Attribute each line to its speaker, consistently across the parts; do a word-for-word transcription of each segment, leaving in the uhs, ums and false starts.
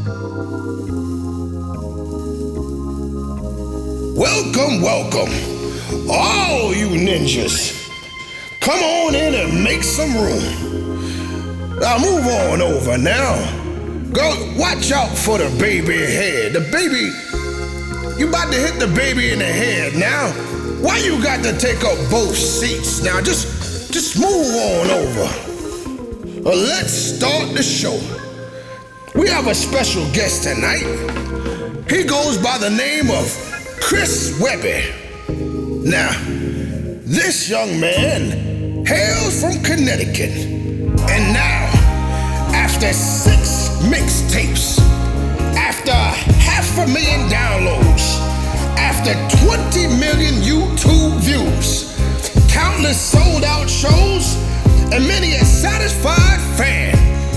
Speaker 1: Welcome, welcome, all you ninjas. Come on in and make some room. Now move on over now. Go, watch out for the baby head. The baby, you about to hit the baby in the head now. Why you got to take up both seats now? Just, just move on over. Well, let's start the show. We have a special guest tonight. He goes by the name of Chris Webby. Now, this young man hails from Connecticut. And now, after six mixtapes, after half a million downloads, after twenty million YouTube views, countless sold out shows, and many a satisfied fan,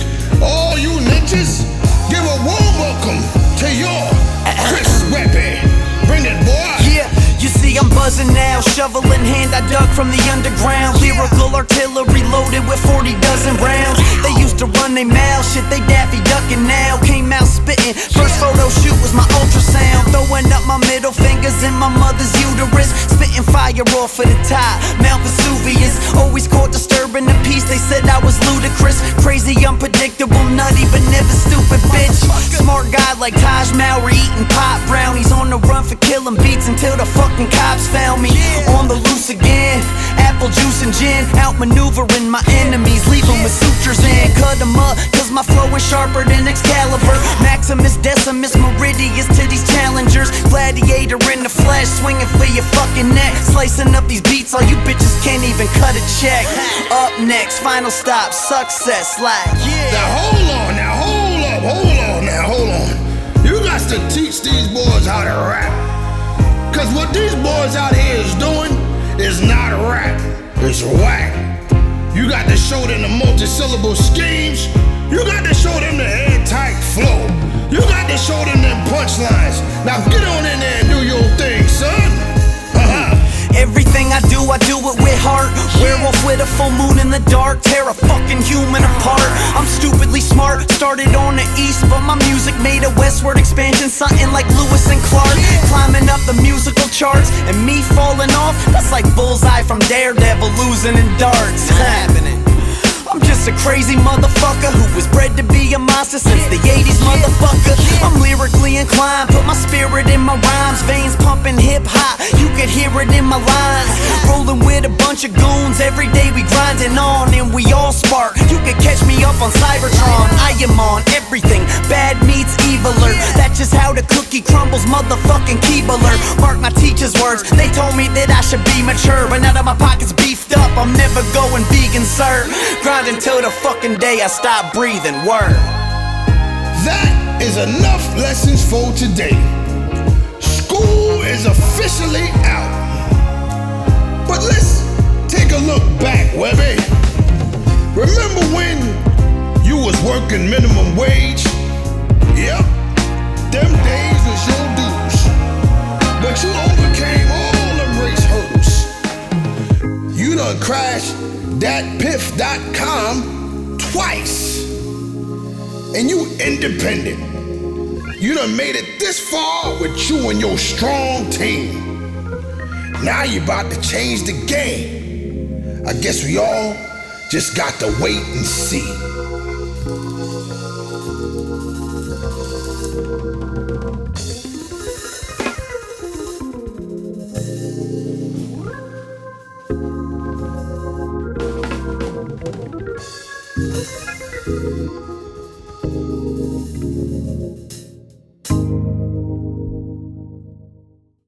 Speaker 1: all you ninjas, give a warm welcome to your Chris Webby. Bring it, boy.
Speaker 2: Yeah, you see I'm buzzing now, shovel in hand I dug from the underground. Lyrical artillery loaded with forty dozen rounds. They used to run their mouths, shit they daffy ducking now. Came out spitting, first photo shoot was my ultrasound. Throwing up my middle fingers in my mother's uterus, spitting fire off of the top, Mount Vesuvius. Always caught disturbing the peace, they said I was ludicrous. Crazy, unpredictable, nutty, but never stupid, bitch. Smart guy like Taj Mowry, eating pot brownies. On the run for killing beats until the fucking cops found me. On the loose again, apple juice and gin, outmaneuvering my enemies, leave them with sutures in. Cut them up, cause my flow is sharper than Excalibur. Maximus Decimus Meridius to these challengers. Gladiator in the flesh, swinging for your fucking neck. Slicing up these beats, all you bitches can't even cut a check. Up next, final stop, success like, yeah.
Speaker 1: Now hold on, now hold up, hold on, now hold on. You got to teach these boys how to rap. Cause what these boys out here is doing is not rap, it's whack. You got to show them the multi-syllable schemes. You got to show them the airtight flow. You got to show them them punchlines. Now get on in there and do your thing, son. Uh-huh.
Speaker 2: Everything I do, I do it with heart. Werewolf with a full moon in the dark, tear a fucking human apart. I'm stupidly smart, started on the east, but my music made a westward expansion, something like Lewis and Clark. Climbing up the musical charts, and me falling off, that's like Bullseye from Daredevil losing in darts. Happening. I'm just a crazy motherfucker who was bred to be a monster since the eighties, motherfucker. I'm lyrically inclined, put my spirit in my rhymes, veins pumping hip-hop, you could hear it in my lines. Rolling with a bunch of goons, every day we grinding on, and we all spark. You could catch me up on Cybertron, I am on everything, bad meets eviler. That's just how the cookie crumbles, motherfucking Keebler. Mark my teacher's words, they told me that I should be mature, but now that my pocket's beefed up, I'm never going vegan, sir. Grind until the fucking day I stop breathing, word.
Speaker 1: That is enough lessons for today. School is officially out. But let's take a look back, Webby. Remember when you was working minimum wage? Yep, them days was your dues. But you overcame all them race hurdles. You done crashed dat piff dot com twice. And you independent. You done made it this far with you and your strong team. Now you about to change the game. I guess we all just got to wait and see. Thank you.